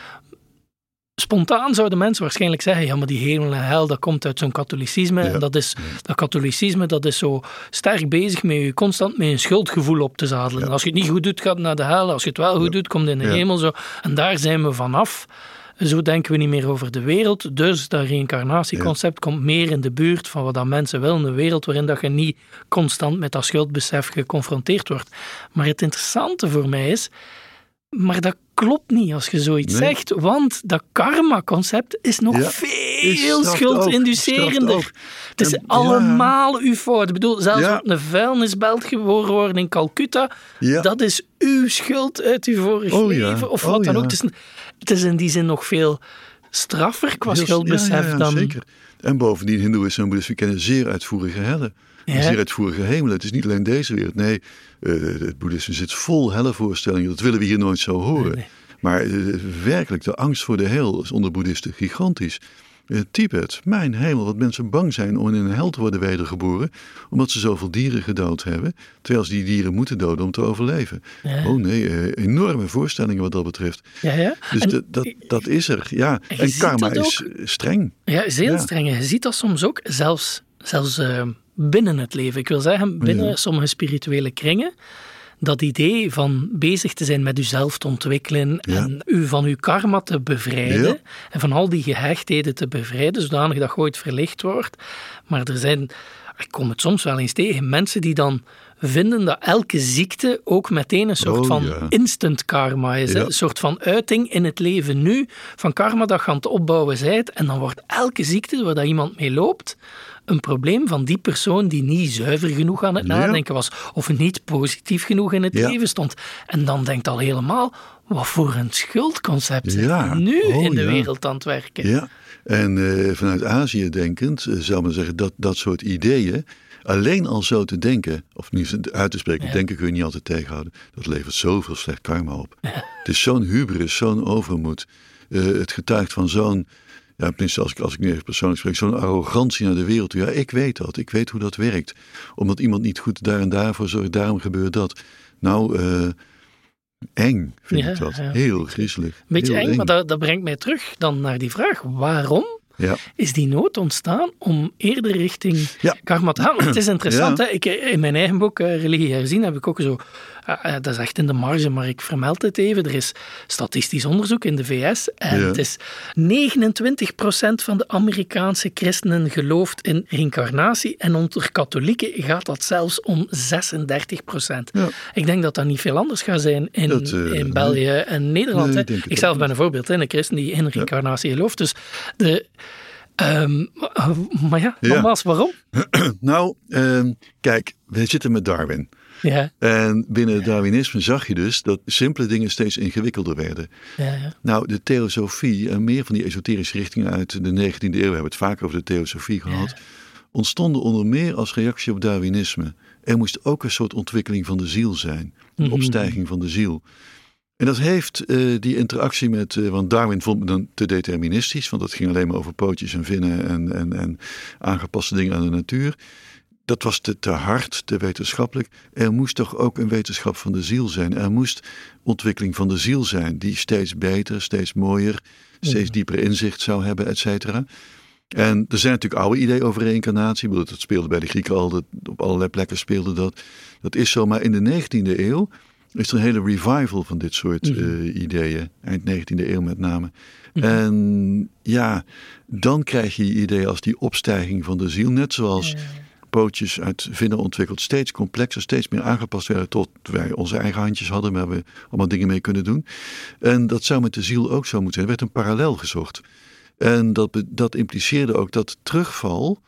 spontaan zouden mensen waarschijnlijk zeggen, ja, maar die hemel en hel, dat komt uit zo'n katholicisme. Ja. En dat is, dat katholicisme, dat is zo sterk bezig met je constant met een schuldgevoel op te zadelen. Ja. Als je het niet goed doet, gaat het naar de hel. Als je het wel goed ja. doet, komt het in de ja. hemel. Zo. En daar zijn we vanaf. Zo denken we niet meer over de wereld. Dus dat reïncarnatieconcept ja. komt meer in de buurt van wat dat mensen willen. Een wereld waarin dat je niet constant met dat schuldbesef geconfronteerd wordt. Maar het interessante voor mij is, maar dat klopt niet als je zoiets nee. zegt, want dat karma-concept is nog ja. veel schuldinducerender. Het is en, allemaal ja. uw fout. Ik bedoel, zelfs ja. op een vuilnisbelt geboren worden in Calcutta, ja. dat is uw schuld uit uw vorig oh, leven, ja. of wat oh, dan ja. ook. Het is, het is in die zin nog veel straffer qua heel, schuldbesef ja, ja, ja, dan... Zeker. En bovendien, hindoeïsme en boeddhisme kennen zeer uitvoerige hellen. Ja. Zeer uitvoerige hemelen. Het is niet alleen deze wereld. Nee, uh, het boeddhisme zit vol hellenvoorstellingen. Dat willen we hier nooit zo horen. Nee, nee. Maar uh, werkelijk, de angst voor de hel is onder boeddhisten gigantisch. Uh, Tibet, mijn hemel, wat mensen bang zijn om in een hel te worden wedergeboren, omdat ze zoveel dieren gedood hebben, terwijl ze die dieren moeten doden om te overleven. Ja. Oh nee, uh, enorme voorstellingen wat dat betreft. Ja, ja. Dus en, dat, dat, dat is er, ja. En, en karma is streng. Ja, is heel ja. streng. Je ziet dat soms ook, zelfs, zelfs uh, binnen het leven. Ik wil zeggen, binnen ja. sommige spirituele kringen, dat idee van bezig te zijn met uzelf te ontwikkelen ja. en u van uw karma te bevrijden ja. en van al die gehechtheden te bevrijden, zodanig dat je ooit verlicht wordt. Maar er zijn, ik kom het soms wel eens tegen, mensen die dan vinden dat elke ziekte ook meteen een soort oh, van ja. instant karma is. Ja. Hè? Een soort van uiting in het leven nu van karma dat je aan het opbouwen bent. En dan wordt elke ziekte waar dat iemand mee loopt een probleem van die persoon die niet zuiver genoeg aan het nadenken was of niet positief genoeg in het ja. leven stond. En dan denkt al helemaal, wat voor een schuldconcept zijn ja. we nu oh, in de ja. wereld aan het werken. Ja, en uh, vanuit Azië denkend, uh, zou men zeggen dat dat soort ideeën, alleen al zo te denken, of niet uit te spreken, ja. denken kun je niet altijd tegenhouden. Dat levert zoveel slecht karma op. Ja. Het is zo'n hubris, zo'n overmoed. Uh, het getuigt van zo'n, ja, tenminste als ik, als ik nu even persoonlijk spreek, zo'n arrogantie naar de wereld. Ja, ik weet dat, ik weet hoe dat werkt. Omdat iemand niet goed daar en daarvoor zorgt, daarom gebeurt dat. Nou, uh, eng vind ja, ik dat. Ja. Heel griezelig. Beetje heel eng, eng, maar dat, dat brengt mij terug dan naar die vraag, waarom? Ja. Is die nood ontstaan om eerder richting ja. karma te gaan? Het is interessant, ja. hè? Ik, in mijn eigen boek, uh, Religie herzien, heb ik ook zo, uh, uh, dat is echt in de marge, maar ik vermeld het even, er is statistisch onderzoek in de V S en ja. het is negenentwintig procent van de Amerikaanse christenen gelooft in reïncarnatie en onder katholieken gaat dat zelfs om zesendertig procent. Ja. Ik denk dat dat niet veel anders gaat zijn in, dat, uh, in België nee. en Nederland. Nee, ik ik zelf ben een voorbeeld, hè? Een christen die in reïncarnatie ja. gelooft, dus de Um, maar ja, nogmaals, ja. waarom? Nou, um, kijk, we zitten met Darwin. Ja. En binnen het Darwinisme zag je dus dat simpele dingen steeds ingewikkelder werden. Ja, ja. Nou, de theosofie en meer van die esoterische richtingen uit de negentiende eeuw, we hebben het vaak over de theosofie gehad, ja. ontstonden onder meer als reactie op Darwinisme. Er moest ook een soort ontwikkeling van de ziel zijn. Een mm-hmm. opstijging van de ziel. En dat heeft uh, die interactie met... Uh, want Darwin vond me dan te deterministisch. Want dat ging alleen maar over pootjes en vinnen en, en, en aangepaste dingen aan de natuur. Dat was te, te hard, te wetenschappelijk. Er moest toch ook een wetenschap van de ziel zijn. Er moest ontwikkeling van de ziel zijn. Die steeds beter, steeds mooier, steeds ja. dieper inzicht zou hebben, et cetera. En er zijn natuurlijk oude ideeën over reïncarnatie. Dat speelde bij de Grieken al. Dat, op allerlei plekken speelde dat. Dat is zo. Maar in de negentiende eeuw is er een hele revival van dit soort mm-hmm. uh, ideeën. Eind negentiende eeuw met name. Mm-hmm. En ja, dan krijg je ideeën als die opstijging van de ziel. Net zoals ja. pootjes uit vinnen ontwikkeld. Steeds complexer, steeds meer aangepast werden tot wij onze eigen handjes hadden. Waar we allemaal dingen mee kunnen doen. En dat zou met de ziel ook zo moeten zijn. Er werd een parallel gezocht. En dat, dat impliceerde ook dat terugval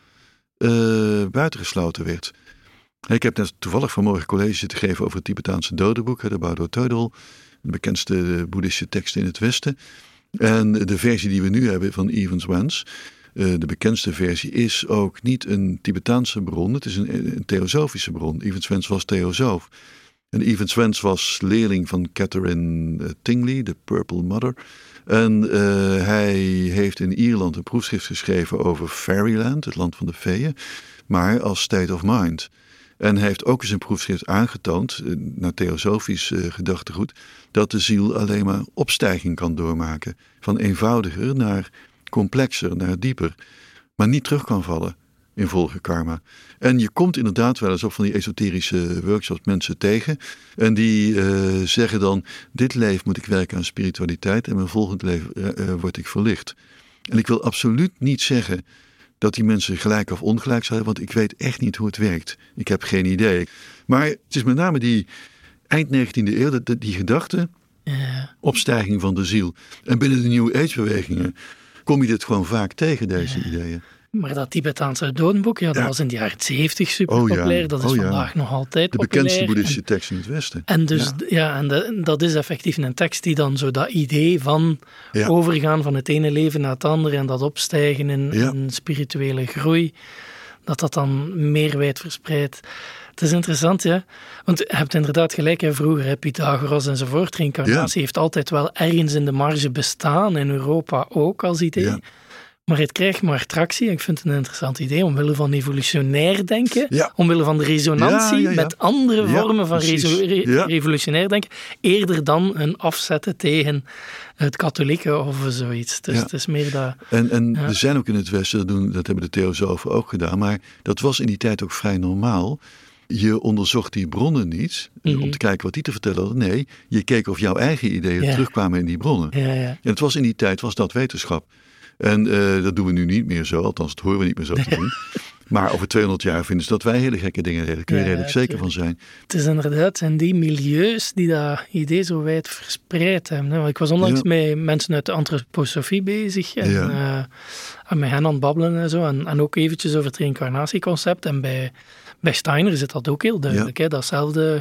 uh, buitengesloten werd. Ik heb net toevallig vanmorgen college zitten geven over het Tibetaanse dodenboek, de Bardo Thodol, de bekendste boeddhistische tekst in het Westen. En de versie die we nu hebben van Evans Wentz, uh, de bekendste versie, is ook niet een Tibetaanse bron, het is een, een theosofische bron. Evans Wentz was theosoof. En Evans Wentz was leerling van Catherine Tingley, de Purple Mother. En uh, hij heeft in Ierland een proefschrift geschreven over Fairyland, het land van de feeën, maar als state of mind. En hij heeft ook in zijn proefschrift aangetoond, naar theosofisch uh, gedachtegoed, dat de ziel alleen maar opstijging kan doormaken. Van eenvoudiger naar complexer, naar dieper. Maar niet terug kan vallen in volgende karma. En je komt inderdaad wel eens op van die esoterische workshops mensen tegen. En die uh, zeggen dan, dit leven moet ik werken aan spiritualiteit en mijn volgend leven uh, uh, word ik verlicht. En ik wil absoluut niet zeggen dat die mensen gelijk of ongelijk zijn, want ik weet echt niet hoe het werkt. Ik heb geen idee. Maar het is met name die eind negentiende eeuw, die, die gedachte, ja. opstijging van de ziel. En binnen de New Age bewegingen kom je dit gewoon vaak tegen, deze ja. ideeën. Maar dat Tibetaanse dodenboek, ja, dat ja. was in de jaren zeventig super oh, ja. populair. Dat is oh, ja. vandaag nog altijd de populair. De bekendste boeddhistische tekst in het Westen. En, dus, ja. Ja, en de, dat is effectief een tekst die dan zo dat idee van ja. overgaan van het ene leven naar het andere en dat opstijgen in, ja. in spirituele groei, dat dat dan meer wijd verspreidt. Het is interessant, ja. Want je hebt inderdaad gelijk, hè, vroeger, hè, Pythagoras enzovoort. Reïncarnatie ja. heeft altijd wel ergens in de marge bestaan, in Europa ook als idee. Ja. Maar het krijgt maar tractie. Ik vind het een interessant idee, omwille van evolutionair denken, ja. omwille van de resonantie ja, ja, ja. met andere ja, vormen van reso- re- ja. revolutionair denken, eerder dan een afzetten tegen het katholieke of zoiets. Dus ja. het is meer dat... En, en ja. er zijn ook in het Westen, dat, doen, dat hebben de theosofen ook gedaan, maar dat was in die tijd ook vrij normaal. Je onderzocht die bronnen niet, mm-hmm. om te kijken wat die te vertellen hadden. Nee, je keek of jouw eigen ideeën ja. terugkwamen in die bronnen. Ja, ja. En het was in die tijd, was dat wetenschap. En uh, dat doen we nu niet meer zo, althans dat horen we niet meer zo te doen. Maar over tweehonderd jaar vinden ze dat wij hele gekke dingen deden. Daar kun je ja, redelijk zeker van zijn. Het is inderdaad, zijn die milieus die dat idee zo wijd verspreid hebben. Ik was onlangs ja. met mensen uit de antroposofie bezig. En, ja. uh, en met hen aan het babbelen en zo. En, en ook eventjes over het reïncarnatieconcept. En bij, bij Steiner zit dat ook heel duidelijk. Ja. Hè? Datzelfde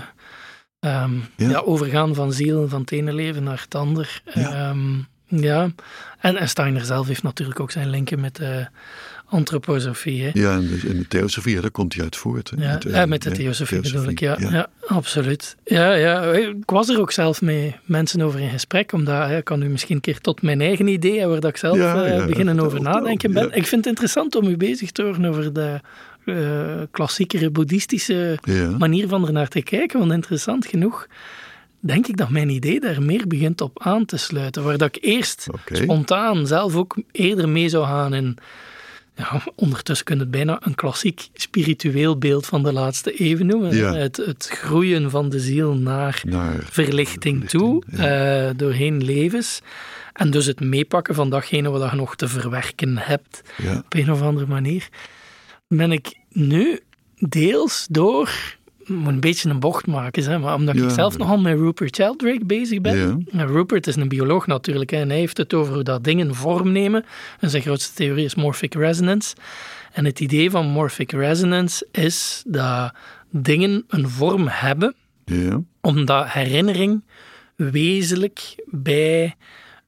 um, ja. Ja, overgaan van ziel, van het ene leven naar het ander. Ja. Um, Ja, en, en Steiner zelf heeft natuurlijk ook zijn linken met de antroposofie. Hè. Ja, en de, en de theosofie, ja, daar komt hij uit voort. Hè. Ja, met, ja, met de theosofie, theosofie bedoel ik, ja, ja. ja, absoluut. Ja, ja, ik was er ook zelf met mensen over in gesprek, omdat ik kan nu misschien een keer tot mijn eigen ideeën, waar dat ik zelf ja, ja, uh, beginnen over nadenken ben. Ja. Ik vind het interessant om u bezig te horen over de uh, klassiekere boeddhistische ja. manier van ernaar te kijken, want interessant genoeg denk ik dat mijn idee daar meer begint op aan te sluiten. Waar dat ik eerst okay. spontaan zelf ook eerder mee zou gaan in... Ja, ondertussen kun je het bijna een klassiek spiritueel beeld van de laatste eeuw noemen. Ja. Het, het groeien van de ziel naar, naar verlichting, verlichting toe, ja. uh, doorheen levens. En dus het meepakken van datgene wat je nog te verwerken hebt, ja. op een of andere manier. Ben ik nu deels door... moet een beetje een bocht maken, hè, maar omdat ja, ik zelf ja. nogal met Rupert Sheldrake bezig ben. Ja. Rupert is een bioloog natuurlijk, hè, en hij heeft het over hoe dat dingen vorm nemen. En zijn grootste theorie is morphic resonance. En het idee van morphic resonance is dat dingen een vorm hebben, ja. omdat herinnering wezenlijk bij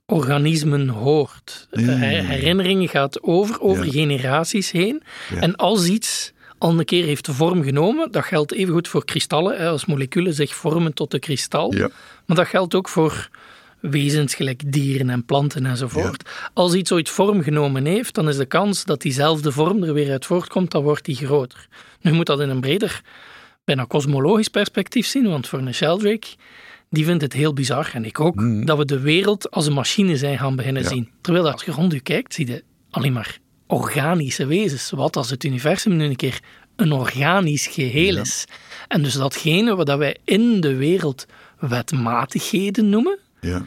organismen hoort. Ja, ja, ja. Herinnering gaat over, over Ja. generaties heen. Ja. En als iets al een keer heeft vorm genomen, dat geldt evengoed voor kristallen, hè, als moleculen zich vormen tot een kristal. Ja. Maar dat geldt ook voor wezens gelijk dieren en planten enzovoort. Ja. Als iets ooit vorm genomen heeft, dan is de kans dat diezelfde vorm er weer uit voortkomt, dan wordt die groter. Nu moet dat in een breder, bijna kosmologisch perspectief zien, want voor een Sheldrake, die vindt het heel bizar, en ik ook, mm. dat we de wereld als een machine zijn gaan beginnen ja. zien. Terwijl dat als je rond u kijkt, zie je alleen maar organische wezens. Wat als het universum nu een keer een organisch geheel ja. is. En dus datgene wat wij in de wereld wetmatigheden noemen, ja.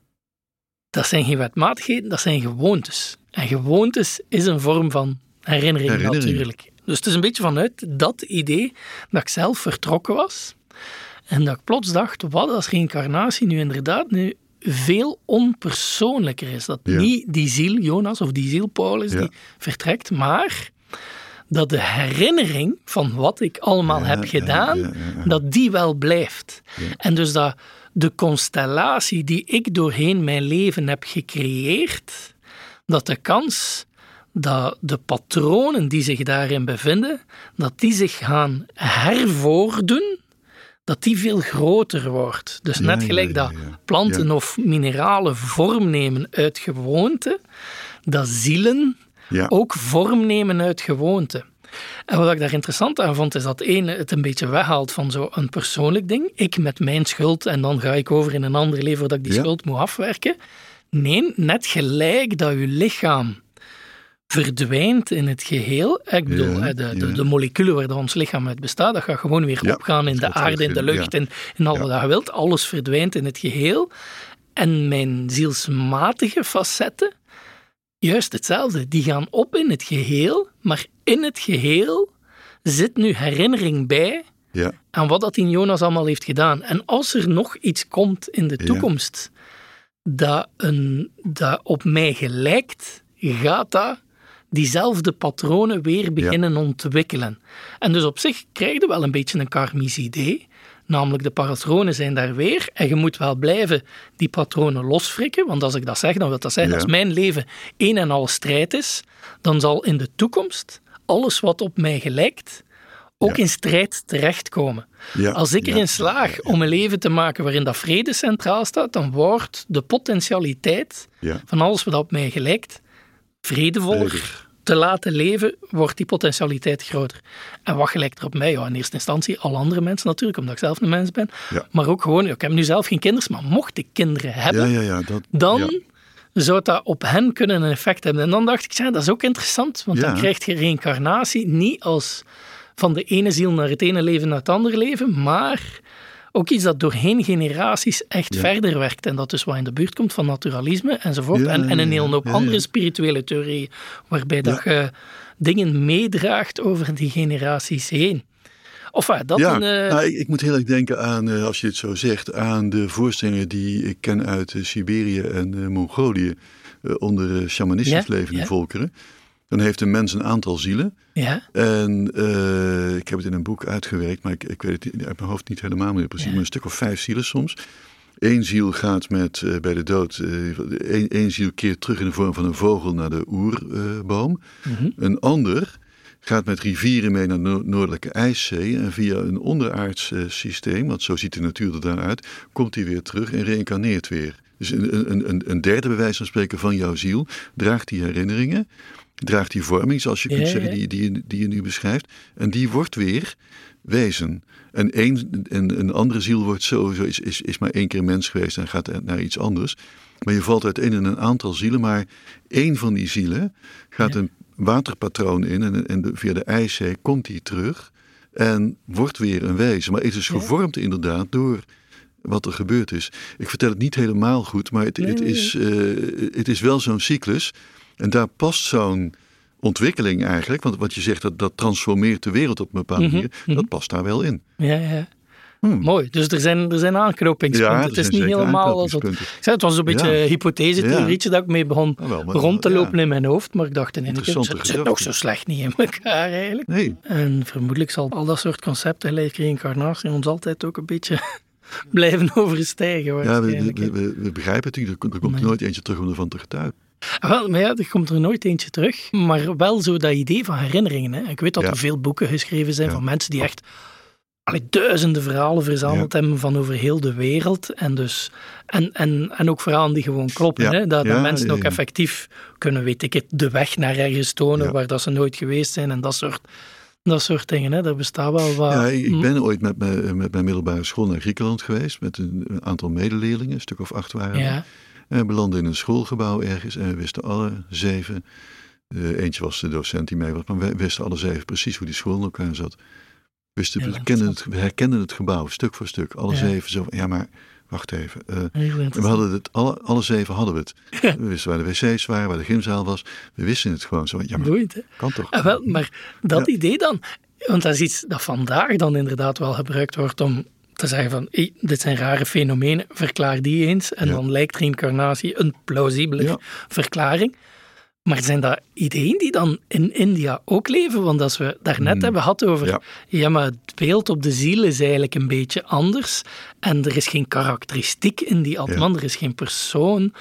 dat zijn geen wetmatigheden, dat zijn gewoontes. En gewoontes is een vorm van herinnering, herinnering natuurlijk. Dus het is een beetje vanuit dat idee dat ik zelf vertrokken was en dat ik plots dacht, wat als reïncarnatie nu inderdaad nu veel onpersoonlijker is. Dat ja. niet die ziel Jonas of die ziel Paulus ja. die vertrekt, maar dat de herinnering van wat ik allemaal ja, heb gedaan, ja, ja, ja. dat die wel blijft. Ja. En dus dat de constellatie die ik doorheen mijn leven heb gecreëerd, dat de kans dat de patronen die zich daarin bevinden, dat die zich gaan hervoordoen, dat die veel groter wordt. Dus net gelijk ja, ja, ja, ja. dat planten ja. of mineralen vorm nemen uit gewoonte, dat zielen ja. ook vorm nemen uit gewoonte. En wat ik daar interessant aan vond, is dat één, het een beetje weghaalt van zo'n persoonlijk ding. Ik met mijn schuld en dan ga ik over in een ander leven dat ik die ja. schuld moet afwerken. Nee, net gelijk dat je lichaam verdwijnt in het geheel. Ik bedoel, ja, de, de, ja. de moleculen waar ons lichaam uit bestaat, dat gaat gewoon weer ja, opgaan in de aarde, in de lucht, ja. en in al ja. wat je wilt. Alles verdwijnt in het geheel. En mijn zielsmatige facetten, juist hetzelfde. Die gaan op in het geheel, maar in het geheel zit nu herinnering bij ja. aan wat dat in Jonas allemaal heeft gedaan. En als er nog iets komt in de toekomst ja. dat, een, dat op mij gelijkt, gaat dat diezelfde patronen weer beginnen ja. ontwikkelen. En dus op zich krijg je wel een beetje een karmisch idee. Namelijk, de patronen zijn daar weer en je moet wel blijven die patronen losfrikken. Want als ik dat zeg, dan wil dat zeggen, ja. als mijn leven één en al strijd is, dan zal in de toekomst alles wat op mij gelijkt ook ja. in strijd terechtkomen. Ja. Als ik erin slaag ja. om een leven te maken waarin dat vrede centraal staat, dan wordt de potentialiteit ja. van alles wat op mij gelijkt vredevoller te laten leven, wordt die potentialiteit groter. En wat gelijkt er op mij? Ja, in eerste instantie alle andere mensen natuurlijk, omdat ik zelf een mens ben. Ja. Maar ook gewoon, ik heb nu zelf geen kinderen, maar mocht ik kinderen hebben, ja, ja, ja, dat, dan ja. zou dat op hen kunnen een effect hebben. En dan dacht ik, ja, dat is ook interessant, want ja. dan krijg je reïncarnatie niet als van de ene ziel naar het ene leven naar het andere leven, maar ook iets dat doorheen generaties echt ja. verder werkt. En dat dus wat in de buurt komt van naturalisme enzovoort. Ja, en, en een hele hoop ja, ja. andere spirituele theorieën, waarbij ja. dat je dingen meedraagt over die generaties heen. Of uh, dat ja, een, uh... nou, ik, ik moet heel erg denken aan, uh, als je het zo zegt, aan de voorstellingen die ik ken uit uh, Siberië en uh, Mongolië, uh, onder uh, shamanistisch ja, levende ja. volkeren. Dan heeft een mens een aantal zielen. Ja. En uh, ik heb het in een boek uitgewerkt, maar ik, ik weet het uit mijn hoofd niet helemaal meer precies. Ja. Maar een stuk of vijf zielen soms. Eén ziel gaat met, uh, bij de dood, uh, één ziel keert terug in de vorm van een vogel naar de oerboom. Uh, mm-hmm. Een ander gaat met rivieren mee naar de no- Noordelijke IJszee. En via een onderaards uh, systeem, want zo ziet de natuur er dan uit, komt hij weer terug en reïncarneert weer. Dus een, een, een, een derde, bij wijze van spreken, van jouw ziel draagt die herinneringen, draagt die vorming, zoals je kunt ja, zeggen, ja. Die, die, die je nu beschrijft. En die wordt weer wezen. En een, een, een andere ziel wordt sowieso, is, is, is maar één keer mens geweest en gaat naar iets anders. Maar je valt uiteen in een aantal zielen, maar één van die zielen gaat ja. een waterpatroon in en, en de, via de IJszee komt die terug en wordt weer een wezen. Maar het is ja. gevormd inderdaad door wat er gebeurd is. Ik vertel het niet helemaal goed, maar het, nee, het, is, uh, het is wel zo'n cyclus. En daar past zo'n ontwikkeling eigenlijk, want wat je zegt, dat, dat transformeert de wereld op een bepaalde mm-hmm, manier, mm-hmm. dat past daar wel in. Ja, ja. Hmm. Mooi, dus er zijn, er zijn aanknopingspunten. Ja, er het is niet helemaal als het, ik zei, het was een beetje een ja. hypothese-theorietje ja. dat ik mee begon ah, wel, maar, rond te lopen ja. in mijn hoofd, maar ik dacht in één keer, het zit nog zo slecht niet in elkaar eigenlijk. Nee. En vermoedelijk zal al dat soort concepten, gelijk reïncarnatie, ons altijd ook een beetje blijven overstijgen. Ja, we, we, we, we begrijpen het niet. Er komt nee. nooit eentje terug om ervan te getuigen. Wel, maar ja, er komt er nooit eentje terug. Maar wel zo dat idee van herinneringen. Hè. Ik weet dat ja. er veel boeken geschreven zijn ja. van mensen die echt allee, duizenden verhalen verzameld ja. hebben van over heel de wereld. En, dus, en, en, en ook verhalen die gewoon kloppen. Ja. Hè. Dat, ja, dat mensen ja, ja. ook effectief kunnen, weet ik het, de weg naar ergens tonen ja. waar dat ze nooit geweest zijn en dat soort... Dat soort dingen, hè. Dat bestaat wel wat... Ja, ik ben ooit met mijn, met mijn middelbare school naar Griekenland geweest, met een, een aantal medeleerlingen, een stuk of acht waren we. Ja. En we belanden in een schoolgebouw ergens en we wisten alle zeven, uh, eentje was de docent die mee was, maar we wisten alle zeven precies hoe die school in elkaar zat. We, wisten, ja, we, kenden het, we herkenden het gebouw, stuk voor stuk, alle ja. zeven zo, ja maar... Wacht even. Uh, we hadden het, alle, alle zeven hadden we het. Ja. We wisten waar de wc's waren, waar de gymzaal was. We wisten het gewoon zo. Ja, maar Boeiend, hè? Kan toch? Ah, wel, maar dat ja. idee dan, want dat is iets dat vandaag dan inderdaad wel gebruikt wordt om te zeggen van, hey, dit zijn rare fenomenen, verklaar die eens. En ja. dan lijkt reïncarnatie een plausibele ja. verklaring. Maar zijn dat ideeën die dan in India ook leven? Want als we daarnet hmm. hebben gehad over... Ja. ja, maar het beeld op de ziel is eigenlijk een beetje anders. En er is geen karakteristiek in die Atman, ja. er is geen persoon.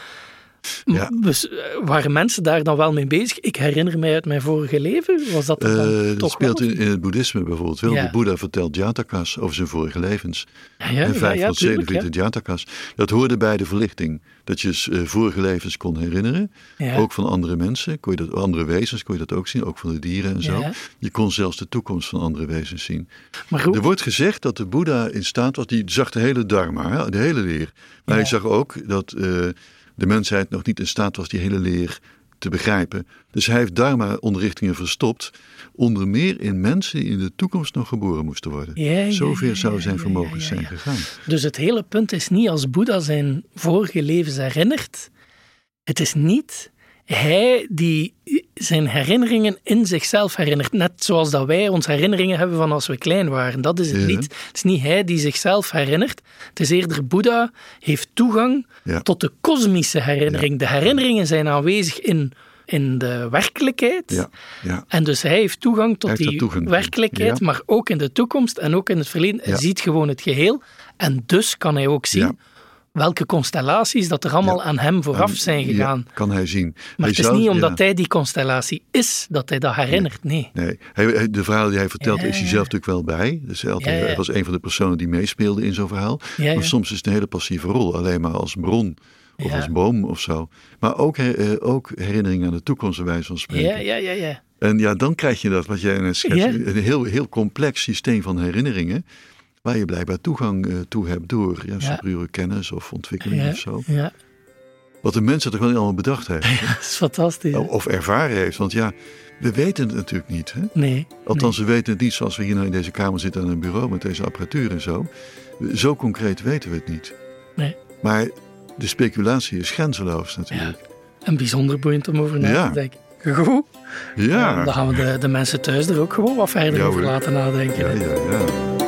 Ja. Dus waren mensen daar dan wel mee bezig? Ik herinner mij uit mijn vorige leven. Was dat dan uh, toch dat speelt wel? In, in het boeddhisme bijvoorbeeld wel. Ja. De Boeddha vertelt jatakas over zijn vorige levens. Ja, ja, en vijfhonderdzevenenveertig ja, ja, jatakas. Dat hoorde bij de verlichting. Dat je uh, vorige levens kon herinneren. Ja. Ook van andere mensen. Kon je dat, andere wezens kon je dat ook zien. Ook van de dieren en zo. Ja. Je kon zelfs de toekomst van andere wezens zien. Maar er wordt gezegd dat de Boeddha in staat was. Die zag de hele dharma, hè, de hele leer. Maar ja. hij zag ook dat... Uh, de mensheid nog niet in staat was die hele leer te begrijpen. Dus hij heeft dharma-onderrichtingen verstopt, onder meer in mensen die in de toekomst nog geboren moesten worden. Ja, ja, Zover zou zijn vermogens ja, ja, ja, ja. zijn gegaan. Dus het hele punt is niet als Boeddha zijn vorige levens herinnert. Het is niet hij die zijn herinneringen in zichzelf herinnert. Net zoals dat wij ons herinneringen hebben van als we klein waren. Dat is het ja. niet. Het is niet hij die zichzelf herinnert. Het is eerder Boeddha heeft toegang ja. tot de kosmische herinnering. Ja. De herinneringen zijn aanwezig in, in de werkelijkheid. Ja. Ja. En dus hij heeft toegang tot heeft die toegang. werkelijkheid, ja. maar ook in de toekomst en ook in het verleden. Hij ja. ziet gewoon het geheel. En dus kan hij ook zien... Ja. welke constellaties dat er allemaal ja. aan hem vooraf zijn gegaan. Ja, kan hij zien. Maar hij het is zou, niet omdat ja. hij die constellatie is, dat hij dat herinnert. Nee. nee. Hij, de verhalen die hij vertelt, ja. is hij zelf natuurlijk wel bij. Dus hij, altijd, ja, ja. hij was een van de personen die meespeelde in zo'n verhaal. Ja, ja. Maar soms is het een hele passieve rol. Alleen maar als bron of ja. als boom of zo. Maar ook, uh, ook herinneringen aan de toekomst, bij wijze van spreken. Ja, ja, ja, ja. En ja, dan krijg je dat, wat jij net schetst. Ja. Een heel, heel complex systeem van herinneringen. Waar je blijkbaar toegang uh, toe hebt door ja, superieure ja. kennis of ontwikkeling ja. of zo. Ja. Wat de mensen toch wel niet allemaal bedacht heeft. Ja, dat is fantastisch. Of, of ervaren heeft. Want ja, we weten het natuurlijk niet. Hè? Nee. Althans, nee. we weten het niet zoals we hier nou in deze kamer zitten aan een bureau met deze apparatuur en zo. Zo concreet weten we het niet. Nee. Maar de speculatie is grenzeloos natuurlijk. Ja. En bijzonder boeiend om over na ja. te denken. Goed. Ja. ja. Dan gaan we de, de mensen thuis er ook gewoon wat verder ja, over laten nadenken. Ja, ja, ja.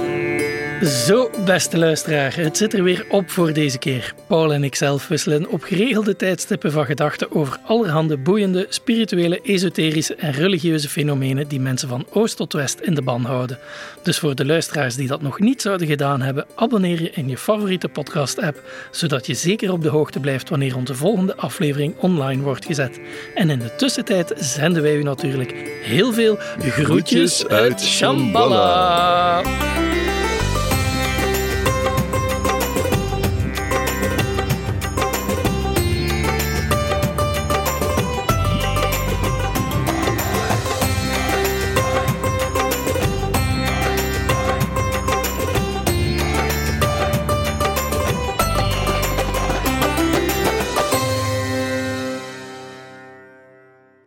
Zo, beste luisteraar, het zit er weer op voor deze keer. Paul en ik zelf wisselen op geregelde tijdstippen van gedachten over allerhande boeiende, spirituele, esoterische en religieuze fenomenen die mensen van oost tot west in de ban houden. Dus voor de luisteraars die dat nog niet zouden gedaan hebben, abonneer je in je favoriete podcast-app, zodat je zeker op de hoogte blijft wanneer onze volgende aflevering online wordt gezet. En in de tussentijd zenden wij u natuurlijk heel veel groetjes uit Shambhala.